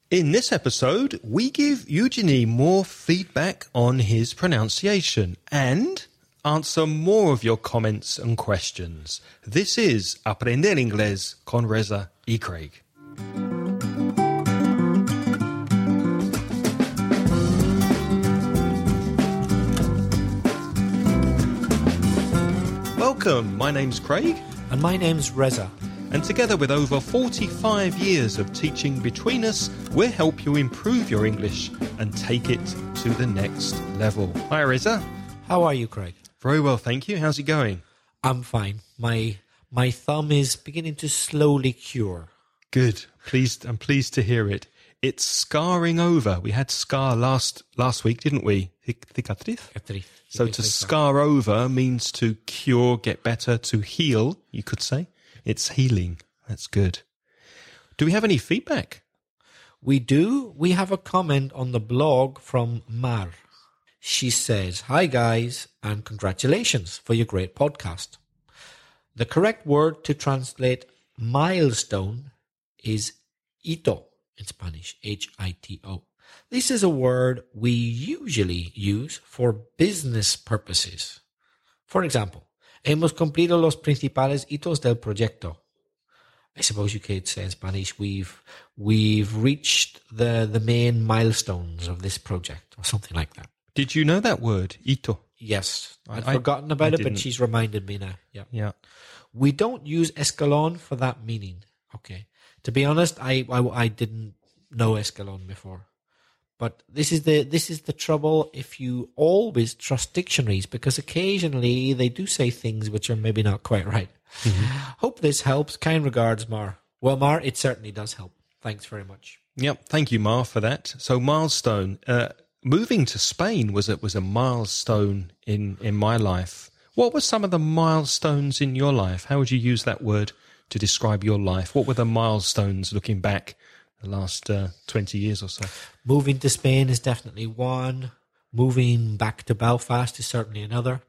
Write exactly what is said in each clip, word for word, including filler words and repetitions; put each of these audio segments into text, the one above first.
In this episode, we give Eugenie more feedback on his pronunciation and answer more of your comments and questions. This is Aprender Inglés con Reza y Craig. Welcome, my name's Craig. And my name's Reza. And together with over forty-five years of teaching between us, we'll help you improve your English and take it to the next level. Hi, Reza. How are you, Craig? Very well, thank you. How's it going? I'm fine. My my thumb is beginning to slowly cure. Good. Pleased. I'm pleased to hear it. It's scarring over. We had scar last last week, didn't we? Cicatriz. So to scar over means to cure, get better, to heal, you could say. It's healing. That's good. Do we have any feedback? We do. We have a comment on the blog from Mar. She says, "Hi guys, and congratulations for your great podcast. The correct word to translate milestone is hito in Spanish, H I T O. This is a word we usually use for business purposes. For example, hemos cumplido los principales hitos del proyecto. I suppose you could say in Spanish, we've we've reached the, the main milestones of this project, or something like that. Did you know that word, hito? Yes. I'd I, forgotten about I it, didn't. but she's reminded me now. Yeah. Yeah. We don't use escalon for that meaning. Okay. To be honest, I, I, I didn't know escalon before. But this is the this is the trouble if you always trust dictionaries, because occasionally they do say things which are maybe not quite right. Mm-hmm. Hope this helps. Kind regards, Mar. Well, Mar, it certainly does help. Thanks very much. Yep. Thank you, Mar, for that. So milestone. Uh, moving to Spain was a, was a milestone in, in my life. What were some of the milestones in your life? How would you use that word to describe your life? What were the milestones looking back the last uh, twenty years or so? Moving to Spain is definitely one. Moving back to Belfast is certainly another.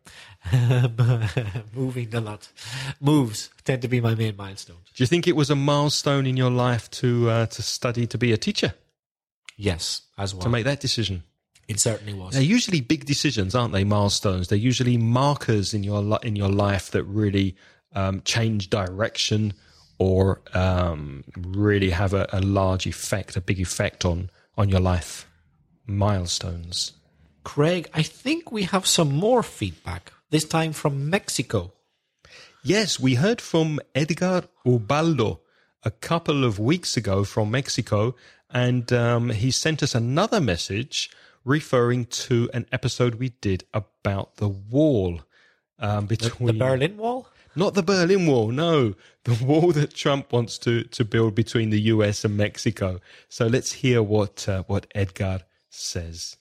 Moving a lot. Moves tend to be my main milestones. Do you think it was a milestone in your life to uh, to study to be a teacher? Yes, as well. To make that decision? It certainly was. They're usually big decisions, aren't they? Milestones. They're usually markers in your li- in your life that really um, change direction or um, really have a, a large effect, a big effect on, on your life. Milestones. Craig, I think we have some more feedback, this time from Mexico. Yes, we heard from Edgar Ubaldo a couple of weeks ago from Mexico, and um, he sent us another message referring to an episode we did about the wall. Um, between the, the Berlin Wall? Not the Berlin Wall, no. The wall that Trump wants to, to build between the U S and Mexico. So let's hear what uh, what Edgar says.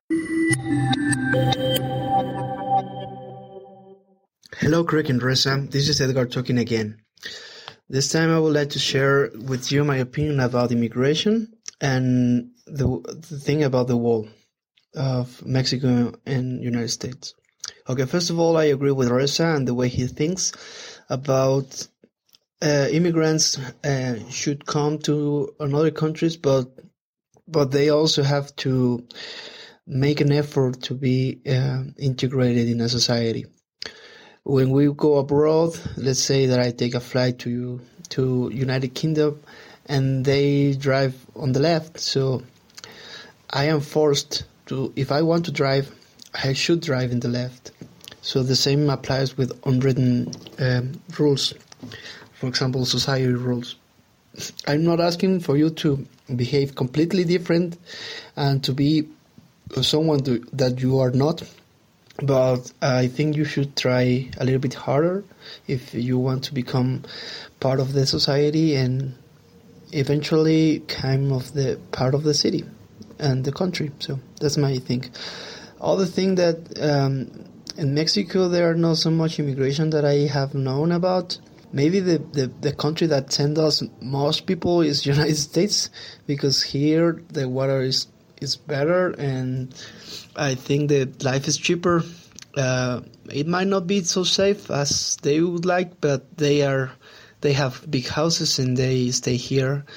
Hello, Craig and Reza. This is Edgar talking again. This time I would like to share with you my opinion about immigration and the, the thing about the wall of Mexico and United States. Okay, first of all, I agree with Reza and the way he thinks about uh, immigrants uh, should come to another countries, but but they also have to make an effort to be uh, integrated in a society. When we go abroad, let's say that I take a flight to to United Kingdom, and they drive on the left, so I am forced to, if I want to drive, I should drive in the left. So the same applies with unwritten um, rules. For example, society rules. I'm not asking for you to behave completely different and to be someone to, that you are not, but I think you should try a little bit harder if you want to become part of the society and eventually kind of the part of the city and the country. So that's my thing. Other thing that um, in Mexico there are not so much immigration that I have known about. Maybe the, the, the country that sends us most people is United States, because here the water is is better and I think that life is cheaper. Uh, it might not be so safe as they would like, but they are they have big houses and they stay here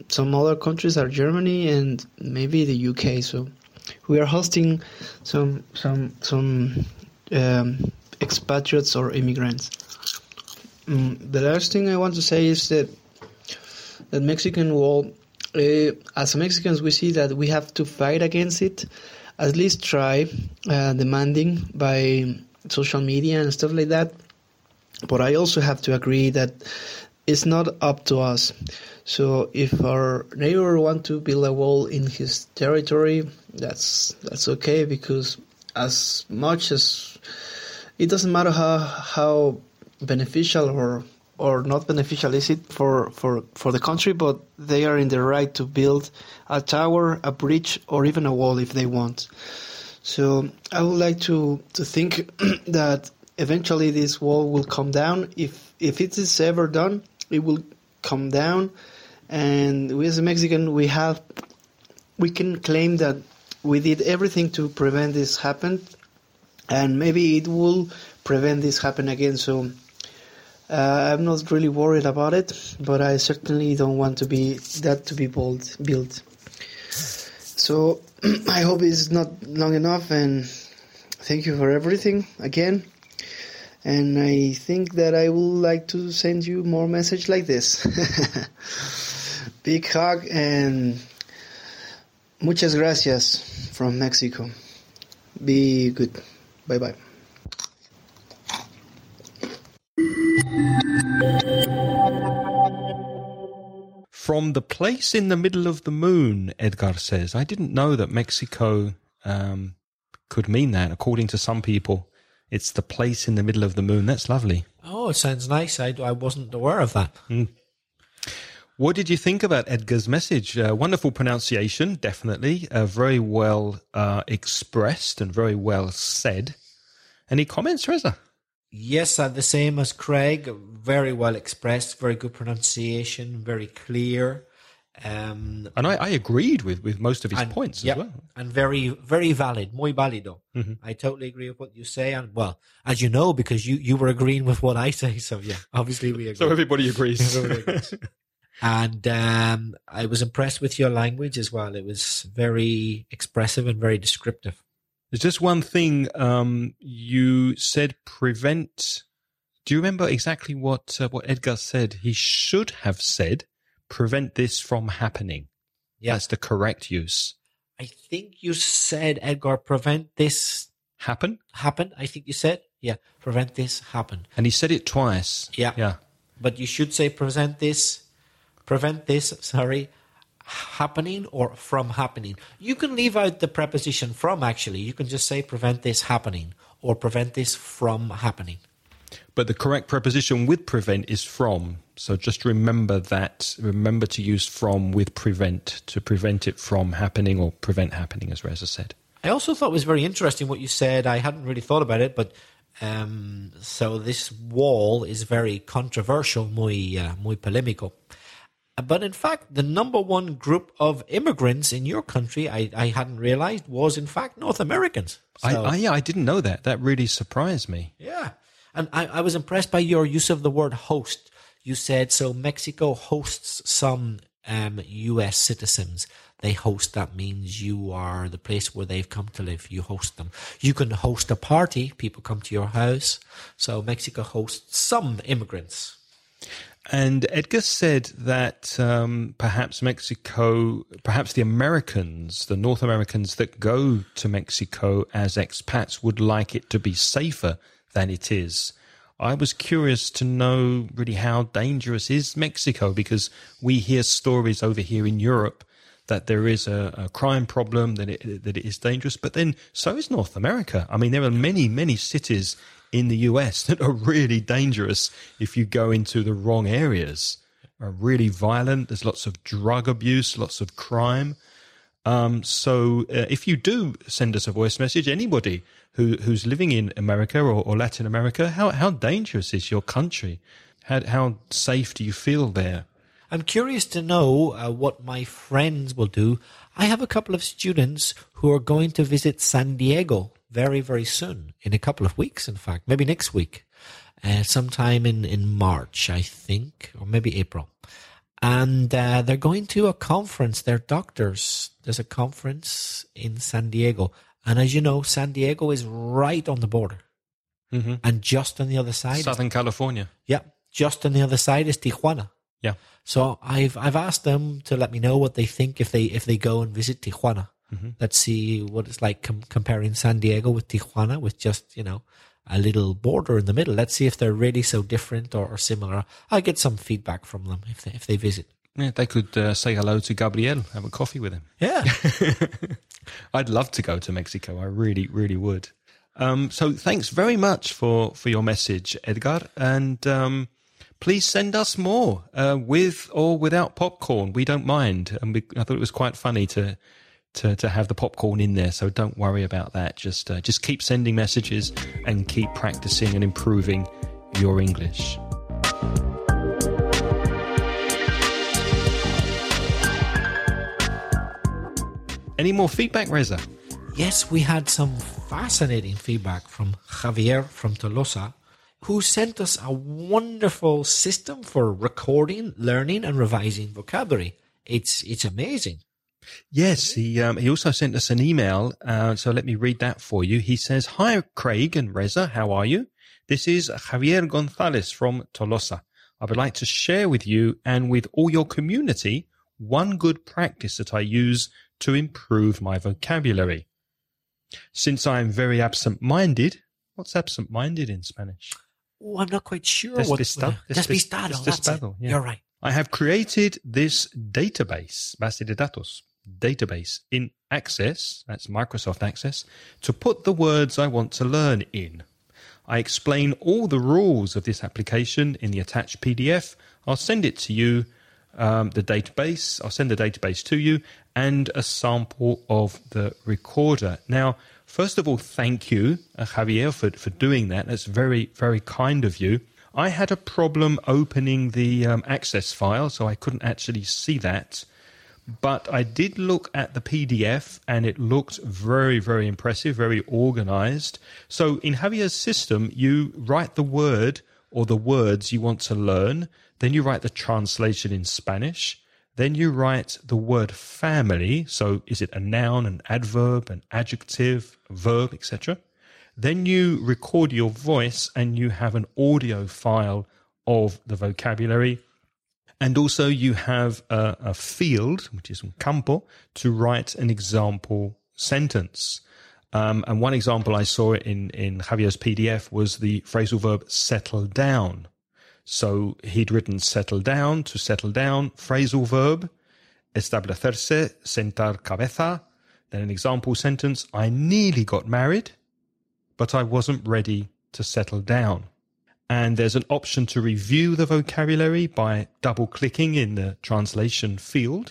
some other countries are Germany and maybe the U K. So we are hosting some some some um, expatriates or immigrants. Um, the last thing I want to say is that the Mexican wall, uh, as Mexicans, we see that we have to fight against it, at least try uh, demanding by social media and stuff like that. But I also have to agree that it's not up to us. So if our neighbor wants to build a wall in his territory, that's that's okay, because as much as it doesn't matter how how beneficial or or not beneficial is it for, for, for the country, but they are in the right to build a tower, a bridge, or even a wall if they want. So I would like to, to think that eventually this wall will come down. If if it is ever done, it will come down, and we as a Mexican, we have we can claim that we did everything to prevent this happen, and maybe it will prevent this happen again. So uh, I'm not really worried about it, but I certainly don't want to be that to be bold, built. So I hope it's not long enough, and thank you for everything again. And I think that I would like to send you more message like this. Big hug and muchas gracias from Mexico. Be good. Bye-bye. From the place in the middle of the moon, Edgar says. I didn't know that Mexico um, could mean that. According to some people, it's the place in the middle of the moon. That's lovely. Oh, it sounds nice. I, I wasn't aware of that. Mm. What did you think about Edgar's message? Uh, wonderful pronunciation, definitely. Uh, very well uh, expressed and very well said. Any comments, Reza? Yes, uh, the same as Craig. Very well expressed, very good pronunciation, very clear. Um, and I, I agreed with, with most of his and, points yep, as well. And very, very valid, muy válido. Mm-hmm. I totally agree with what you say. And well, as you know, because you, you were agreeing with what I say. So yeah, obviously we agree. So everybody agrees. Everybody agrees. And um, I was impressed with your language as well. It was very expressive and very descriptive. There's just one thing. Um, you said prevent. Do you remember exactly what uh, what Edgar said? He should have said prevent this from happening. Yeah. That's the correct use. I think you said, Edgar, prevent this happen. Happen. I think you said, yeah, prevent this happen. And he said it twice. Yeah. Yeah. But you should say prevent this. Prevent this, sorry, happening or from happening. You can leave out the preposition from, actually. You can just say prevent this happening or prevent this from happening. But the correct preposition with prevent is from. So just remember that. Remember to use from with prevent to prevent it from happening or prevent happening, as Reza said. I also thought it was very interesting what you said. I hadn't really thought about it, but um, so this wall is very controversial, muy, uh, muy polémico. But in fact, the number one group of immigrants in your country, I, I hadn't realized, was in fact North Americans. So, I, I, yeah, I didn't know that. That really surprised me. Yeah. And I, I was impressed by your use of the word host. You said, so Mexico hosts some um, U S citizens. They host, that means you are the place where they've come to live. You host them. You can host a party. People come to your house. So Mexico hosts some immigrants. And Edgar said that um, perhaps Mexico, perhaps the Americans, the North Americans that go to Mexico as expats would like it to be safer than it is. I was curious to know really how dangerous is Mexico, because we hear stories over here in Europe that there is a, a crime problem, that it, that it is dangerous, but then so is North America. I mean, there are many, many cities in the U S that are really dangerous if you go into the wrong areas, are really violent. There's lots of drug abuse, lots of crime. Um, so uh, if you do send us a voice message, anybody who, who's living in America or, or Latin America, how, how dangerous is your country? How, how safe do you feel there? I'm curious to know uh, what my friends will do. I have a couple of students who are going to visit San Diego very, very soon, in a couple of weeks, in fact, maybe next week, uh, sometime in, in March, I think, or maybe April. And uh, they're going to a conference. They're doctors. There's a conference in San Diego. And as you know, San Diego is right on the border. Mm-hmm. And just on the other side. Southern California. Yeah. Just on the other side is Tijuana. Yeah. So I've I've asked them to let me know what they think if they if they go and visit Tijuana. Mm-hmm. Let's see what it's like com- comparing San Diego with Tijuana, with just, you know, a little border in the middle. Let's see if they're really so different or, or similar. I'll get some feedback from them if they, if they visit. Yeah, they could uh, say hello to Gabriel, have a coffee with him. Yeah. I'd love to go to Mexico. I really, really would. Um, so thanks very much for, for your message, Edgar. And um, please send us more uh, with or without popcorn. We don't mind. And we, I thought it was quite funny to... To, to have the popcorn in there, so don't worry about that. Just uh, just keep sending messages and keep practicing and improving your English. Any more feedback, Reza? Yes, we had some fascinating feedback from Javier from Tolosa, who sent us a wonderful system for recording, learning, and revising vocabulary. It's it's amazing. Yes, he um, he also sent us an email, uh, so let me read that for you. He says, "Hi, Craig and Reza, how are you? This is Javier Gonzalez from Tolosa. I would like to share with you and with all your community one good practice that I use to improve my vocabulary. Since I am very absent-minded," what's absent-minded in Spanish? Oh, I'm not quite sure. Despistado. What, despistado, Despistado, that's it. yeah. You're right. "I have created this database, base de datos, database in Access," that's Microsoft Access, "to put the words I want to learn in. I explain all the rules of this application in the attached P D F. I'll send it to you, um, the database. I'll send the database to you and a sample of the recorder." Now, first of all, thank you, uh, Javier, for, for doing that. That's very, very kind of you. I had a problem opening the um, Access file, so I couldn't actually see that. But I did look at the P D F, and it looked very, very impressive, very organized. So in Javier's system, you write the word or the words you want to learn. Then you write the translation in Spanish. Then you write the word family. So is it a noun, an adverb, an adjective, a verb, et cetera. Then you record your voice, and you have an audio file of the vocabulary. And also you have a, a field, which is un campo, to write an example sentence. Um, and one example I saw in, in Javier's P D F was the phrasal verb settle down. So he'd written settle down, to settle down, phrasal verb, establecerse, sentar cabeza. Then an example sentence, I nearly got married, but I wasn't ready to settle down. And there's an option to review the vocabulary by double-clicking in the translation field.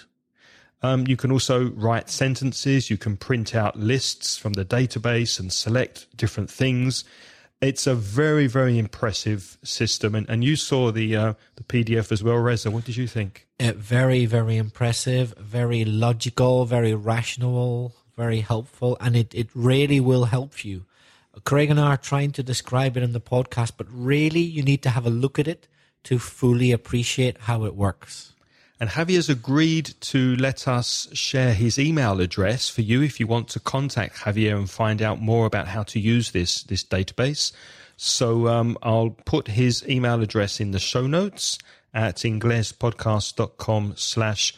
Um, you can also write sentences. You can print out lists from the database and select different things. It's a very, very impressive system. And, and you saw the uh, the P D F as well, Reza. What did you think? Uh, very, very impressive, very logical, very rational, very helpful. And it, it really will help you. Craig and I are trying to describe it in the podcast, but really you need to have a look at it to fully appreciate how it works. And Javier's agreed to let us share his email address for you if you want to contact Javier and find out more about how to use this, this database. So um, I'll put his email address in the show notes at inglespodcast.com slash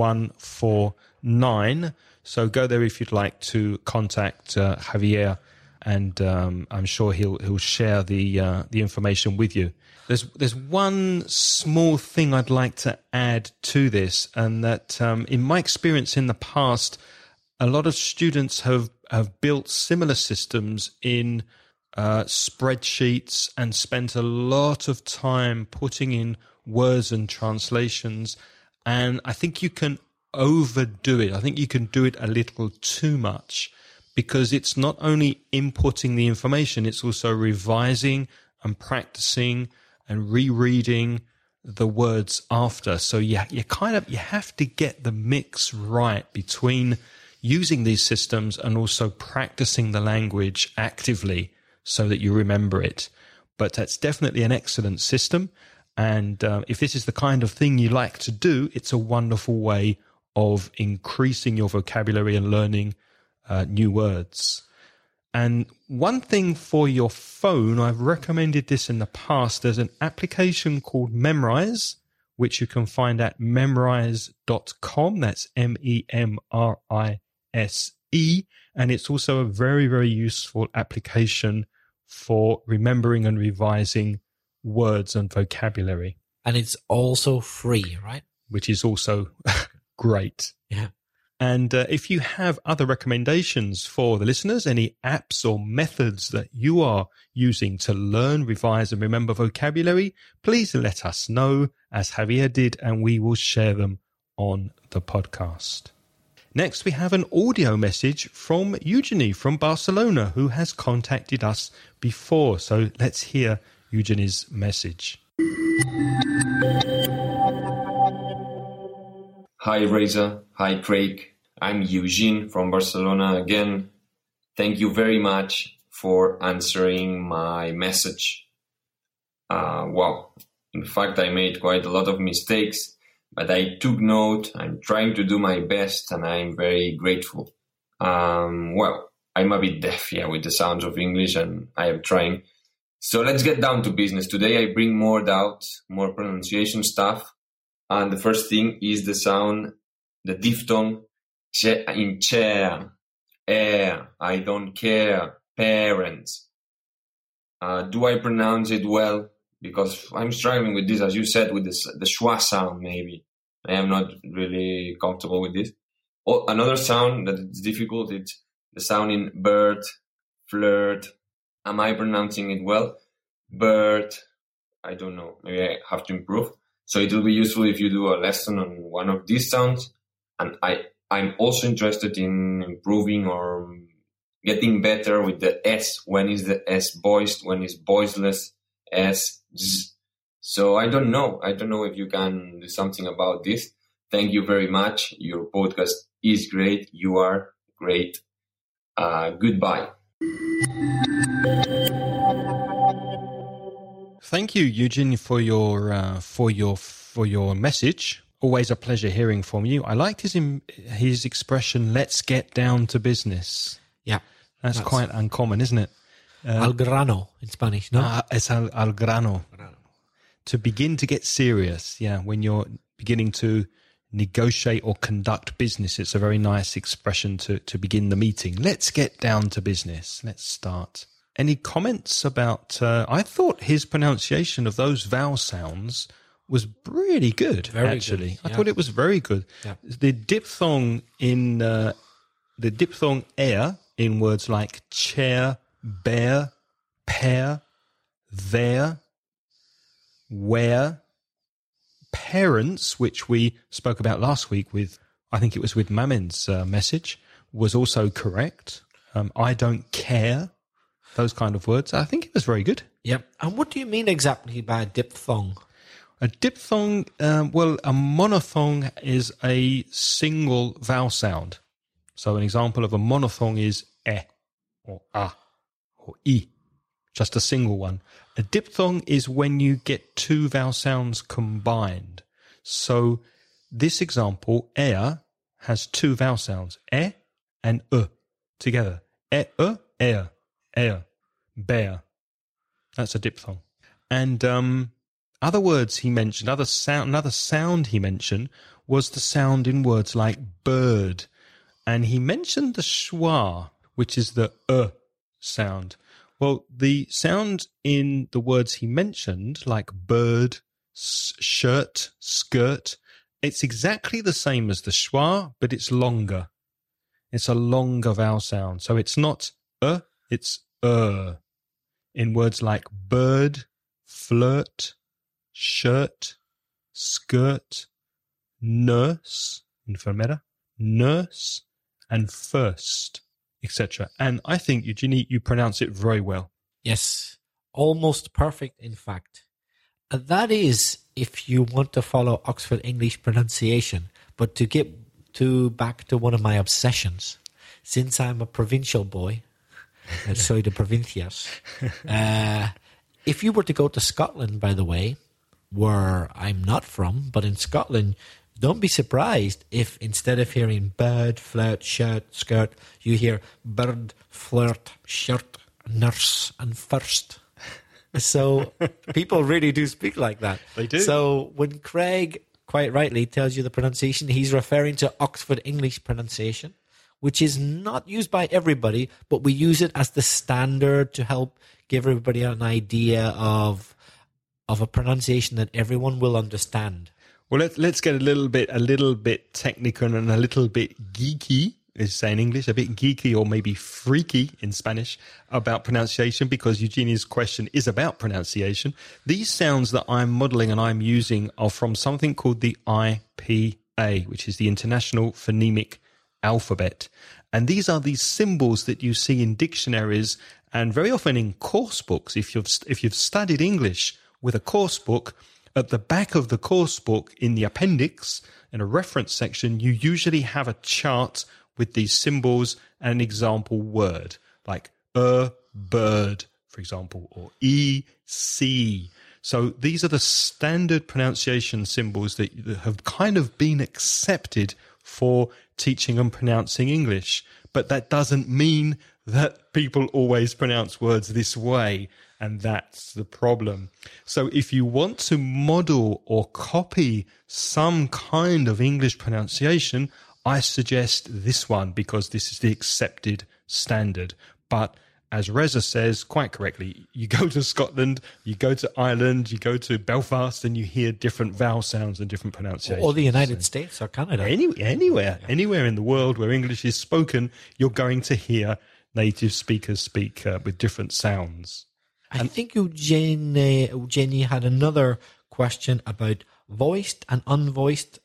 149. So go there if you'd like to contact uh, Javier. And um, I'm sure he'll he'll share the uh, the information with you. There's there's one small thing I'd like to add to this, and that um, in my experience in the past, a lot of students have have built similar systems in uh, spreadsheets and spent a lot of time putting in words and translations. And I think you can overdo it. I think you can do it a little too much. Because it's not only inputting the information, it's also revising and practicing and rereading the words after. So you, you kind of, you have to get the mix right between using these systems and also practicing the language actively so that you remember it. But that's definitely an excellent system. And uh, if this is the kind of thing you like to do, it's a wonderful way of increasing your vocabulary and learning uh, new words. And one thing for your phone, I've recommended this in the past. There's an application called Memrise, which you can find at memrise dot com. That's M E M R I S E. And it's also a very, very useful application for remembering and revising words and vocabulary. And it's also free, right? Which is also great. Yeah. And uh, if you have other recommendations for the listeners, any apps or methods that you are using to learn, revise and remember vocabulary, please let us know, as Javier did, and we will share them on the podcast. Next, we have an audio message from Eugenie from Barcelona, who has contacted us before. So let's hear Eugenie's message. Hi, Reza. Hi, Craig. I'm Eugene from Barcelona again. Thank you very much for answering my message. Uh, wow. In fact, I made quite a lot of mistakes, but I took note. I'm trying to do my best, and I'm very grateful. Um, well, I'm a bit deaf, yeah, with the sounds of English, and I am trying. So let's get down to business. Today I bring more doubts, more pronunciation stuff. And the first thing is the sound, the diphthong in chair, air, I don't care, parents. Uh, do I pronounce it well? Because I'm struggling with this, as you said, with this, the schwa sound maybe. I am not really comfortable with this. Oh, another sound that is difficult, it's the sound in bird, flirt. Am I pronouncing it well? Bird, I don't know. Maybe I have to improve. So it will be useful if you do a lesson on one of these sounds. And I, I'm also interested in improving or getting better with the S. When is the S voiced? When is voiceless? S, Z. So I don't know. I don't know if you can do something about this. Thank you very much. Your podcast is great. You are great. Uh, goodbye. Thank you, Eugene, for your uh, for your for your message. Always a pleasure hearing from you. I liked his his expression, let's get down to business. Yeah. That's, that's quite uncommon, isn't it? Uh, al grano in Spanish, no? Uh, it's al, al grano. grano. To begin to get serious, yeah. When you're beginning to negotiate or conduct business, it's a very nice expression to, to begin the meeting. Let's get down to business. Let's start. Any comments about... Uh, I thought his pronunciation of those vowel sounds was really good, very actually. Good. I yeah. thought it was very good. Yeah. The diphthong in... Uh, the diphthong air in words like chair, bear, pair, there, where, parents, which we spoke about last week with, I think it was with Mamin's uh, message, was also correct. Um, I don't care, those kind of words. I think it was very good. Yep. And what do you mean exactly by a diphthong? A diphthong, um, well, a monophthong is a single vowel sound. So an example of a monophthong is e, or a, or i, just a single one. A diphthong is when you get two vowel sounds combined. So this example, air, has two vowel sounds, e and e, together. E, e, air, air, bear. That's a diphthong. And um, other words he mentioned, other sound, another sound he mentioned was the sound in words like bird. And he mentioned the schwa, which is the e sound. Well, the sound in the words he mentioned, like bird, s- shirt, skirt, it's exactly the same as the schwa, but it's longer. It's a longer vowel sound. So it's not e, it's er. In words like bird, flirt, shirt, skirt, nurse, enfermera, nurse, and first, et cetera. And I think, Eugenie, you pronounce it very well. Yes, almost perfect, in fact. And that is if you want to follow Oxford English pronunciation. But to get to back to one of my obsessions, since I'm a provincial boy, soy de provincias, uh, if you were to go to Scotland, by the way, where I'm not from, but in Scotland, don't be surprised if instead of hearing bird, flirt, shirt, skirt, you hear bird, flirt, shirt, nurse, and first. So people really do speak like that. They do. So when Craig quite rightly tells you the pronunciation, he's referring to Oxford English pronunciation, which is not used by everybody, but we use it as the standard to help give everybody an idea of of a pronunciation that everyone will understand. Well, let's let's get a little bit a little bit technical and a little bit geeky, is say in English, a bit geeky or maybe freaky in Spanish about pronunciation, because Eugenia's question is about pronunciation. These sounds that I'm modeling and I'm using are from something called the I P A, which is the International Phonemic Alphabet. And these are these symbols that you see in dictionaries and very often in course books. If you've if you've studied English with a course book, at the back of the course book in the appendix, in a reference section, you usually have a chart with these symbols and an example word, like a bird, for example, or e, c. So these are the standard pronunciation symbols that have kind of been accepted for teaching and pronouncing English. But that doesn't mean that people always pronounce words this way. And that's the problem. So if you want to model or copy some kind of English pronunciation, I suggest this one, because this is the accepted standard. But as Reza says quite correctly, you go to Scotland, you go to Ireland, you go to Belfast, and you hear different vowel sounds and different pronunciations. Or the United States or Canada. Any, anywhere, yeah. anywhere in the world where English is spoken, you're going to hear native speakers speak uh, with different sounds. I think Eugene, uh, Eugenie had another question about voiced and unvoiced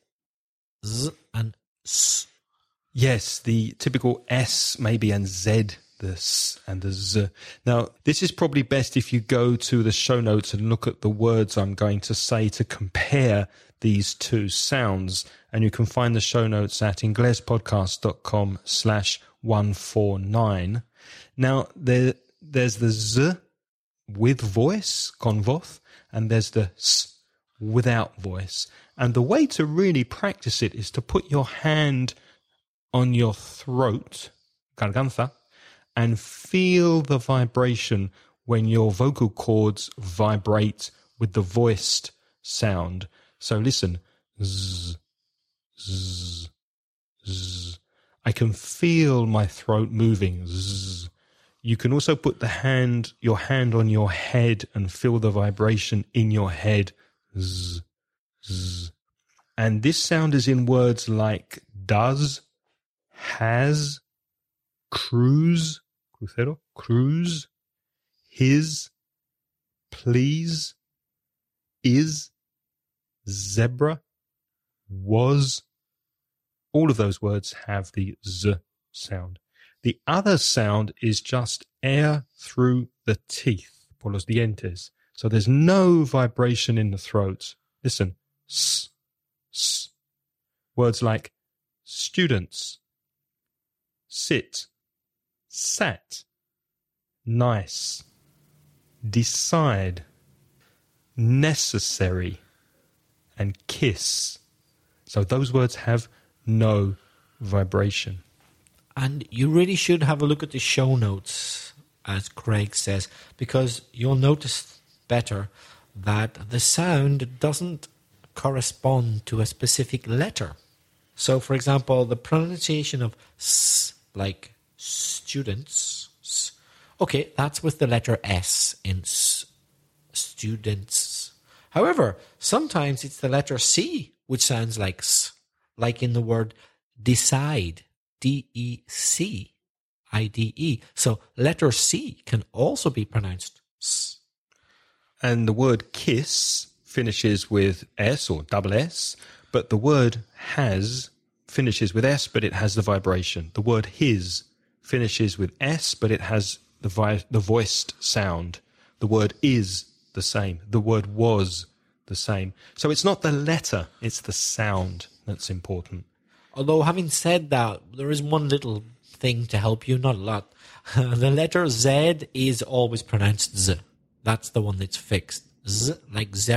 z and s. Yes, the typical S maybe and Z, the S and the Z. Now, this is probably best if you go to the show notes and look at the words I'm going to say to compare these two sounds. And you can find the show notes at inglespodcast.com slash 149. Now, there, there's the Z with voice, con voz, and there's the S without voice. And the way to really practice it is to put your hand on your throat, garganta, and feel the vibration when your vocal cords vibrate with the voiced sound. So listen, z, z, z. I can feel my throat moving, z. You can also put the hand, your hand on your head and feel the vibration in your head. Z, z. And this sound is in words like does, has, cruise, crucero, cruise, his, please, is, zebra, was. All of those words have the z sound. The other sound is just air through the teeth, por los dientes. So there's no vibration in the throat. Listen, s, s. Words like students, sit, sat, nice, decide, necessary, and kiss. So those words have no vibration. And you really should have a look at the show notes, as Craig says, because you'll notice better that the sound doesn't correspond to a specific letter. So, for example, the pronunciation of s, like students, s, okay, that's with the letter S in s, students. However, sometimes it's the letter C, which sounds like s, like in the word decide. D E C I D E. So letter C can also be pronounced S. And the word kiss finishes with S or double S, but the word has finishes with S, but it has the vibration. The word his finishes with S, but it has the vi- the voiced sound. The word is the same. The word was the same. So it's not the letter, it's the sound that's important. Although, having said that, there is one little thing to help you, not a lot. The letter Z is always pronounced Z. That's the one that's fixed. Z, like zebra,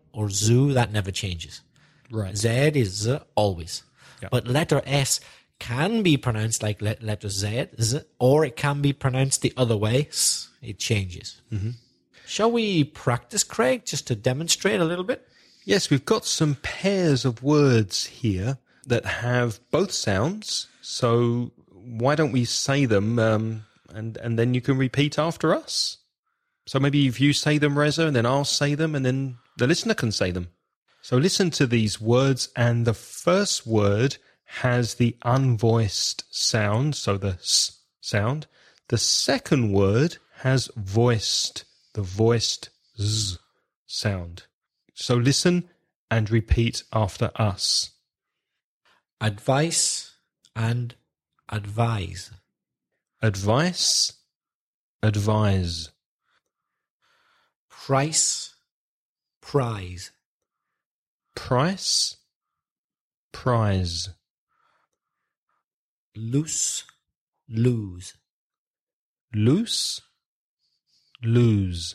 or zoo, that never changes. Right. Z is Z always. Yep. But letter S can be pronounced like le- letter Z, Z, or it can be pronounced the other way. S, it changes. Mm-hmm. Shall we practice, Craig, just to demonstrate a little bit? Yes, we've got some pairs of words here that have both sounds. So why don't we say them um, and, and then you can repeat after us? So maybe if you say them, Reza, and then I'll say them, and then the listener can say them. So listen to these words, and the first word has the unvoiced sound, so the S sound. The second word has voiced, the voiced Z sound. So listen and repeat after us. Advice and advise. Advice, advise. Price, prize. Price, prize. Loose, lose. Loose, lose.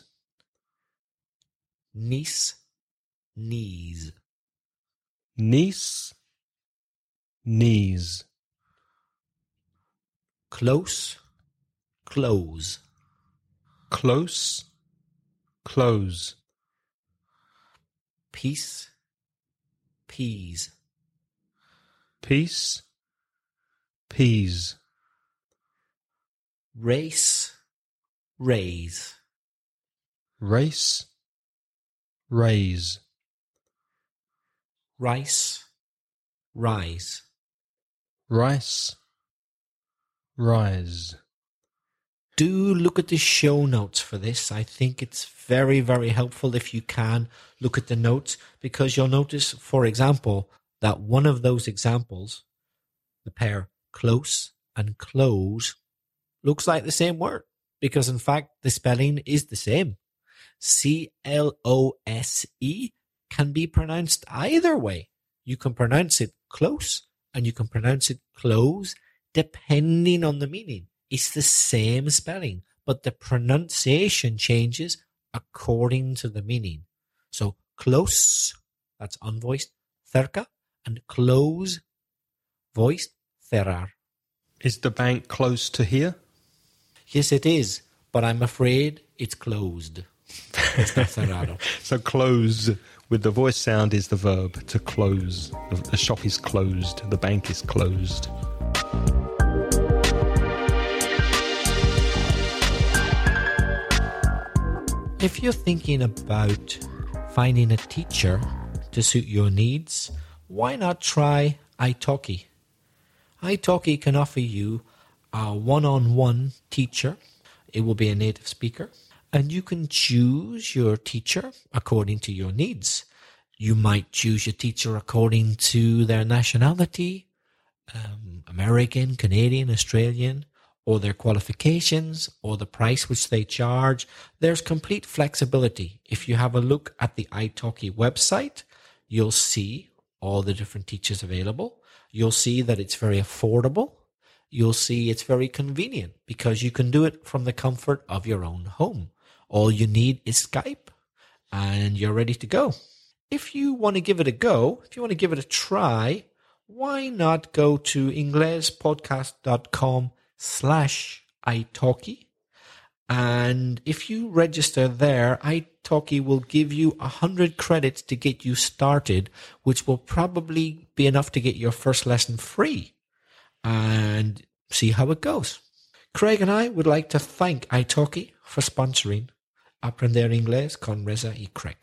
Niece, knees. Niece, knees. Close, close. Close, close. Peace, peas. Peace, peas. Race, raise. Race, raise. Rice, rise. Rice, rise. Do look at the show notes for this. I think it's very, very helpful if you can look at the notes, because you'll notice, for example, that one of those examples, the pair close and close, looks like the same word, because in fact the spelling is the same. C L O S E can be pronounced either way. You can pronounce it close and you can pronounce it close, depending on the meaning. It's the same spelling, but the pronunciation changes according to the meaning. So close, that's unvoiced, cerca, and close, voiced, cerrar. Is the bank close to here? Yes, it is, but I'm afraid it's closed. It's not cerrado. So close with the voice sound is the verb, to close. The, the shop is closed. The bank is closed. If you're thinking about finding a teacher to suit your needs, why not try italki? italki can offer you a one-on-one teacher. It will be a native speaker, and you can choose your teacher according to your needs. You might choose your teacher according to their nationality, um, American, Canadian, Australian, or their qualifications, or the price which they charge. There's complete flexibility. If you have a look at the italki website, you'll see all the different teachers available. You'll see that it's very affordable. You'll see it's very convenient because you can do it from the comfort of your own home. All you need is Skype and you're ready to go. If you want to give it a go, if you want to give it a try, why not go to inglespodcast.com slash italki, and if you register there, italki will give you a hundred credits to get you started, which will probably be enough to get your first lesson free and see how it goes. Craig and I would like to thank italki for sponsoring Aprender Inglés con Reza y Craig.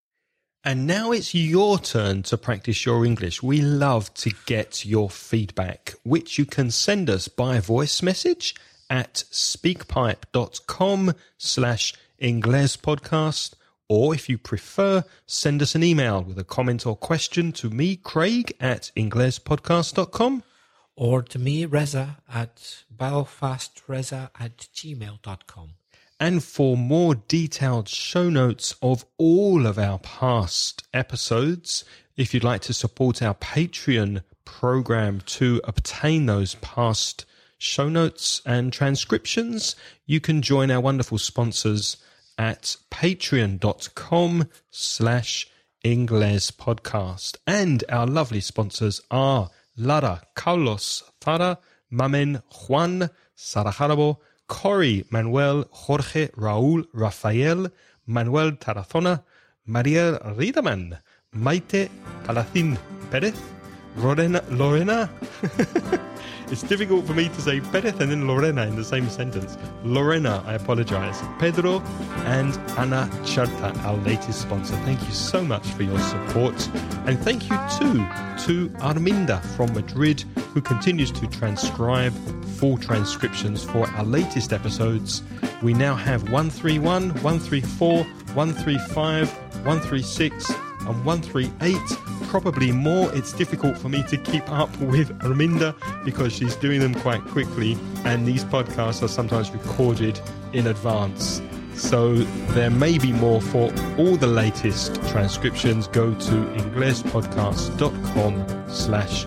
And now it's your turn to practice your English. We love to get your feedback, which you can send us by voice message at speakpipe.com slash Ingles podcast. Or if you prefer, send us an email with a comment or question to me, Craig, at inglespodcast dot com. Or to me, Reza, at belfastreza at gmail dot com. And for more detailed show notes of all of our past episodes, if you'd like to support our Patreon program to obtain those past show notes and transcriptions, you can join our wonderful sponsors at patreon.com slash Ingles podcast. And our lovely sponsors are Lara, Carlos, Tara, Mamen, Juan, Sara Jarabo, Cory, Manuel, Jorge, Raúl, Rafael, Manuel Tarazona, Maria Riedemann, Maite, Calacín Pérez, Lorena, Lorena. It's difficult for me to say Pérez and then Lorena in the same sentence. Lorena, I apologize. Pedro and Ana Charta, our latest sponsor. Thank you so much for your support. And thank you too to Arminda from Madrid, who continues to transcribe full transcriptions for our latest episodes. We now have one thirty-one, one thirty-four, one thirty-five, one thirty-six and one thirty-eight, probably more. It's difficult for me to keep up with Arminda because she's doing them quite quickly, and these podcasts are sometimes recorded in advance. So there may be more for all the latest transcriptions. Go to inglespodcast.com slash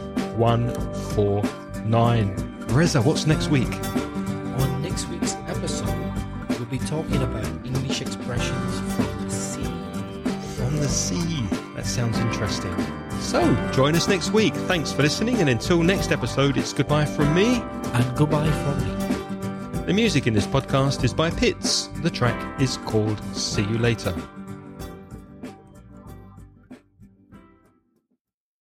149. Reza, what's next week? On next week's episode, we'll be talking about English expressions from the sea. From the sea. That sounds interesting. So, join us next week. Thanks for listening, and until next episode, it's goodbye from me. And goodbye from me. The music in this podcast is by Pitts. The track is called See You Later.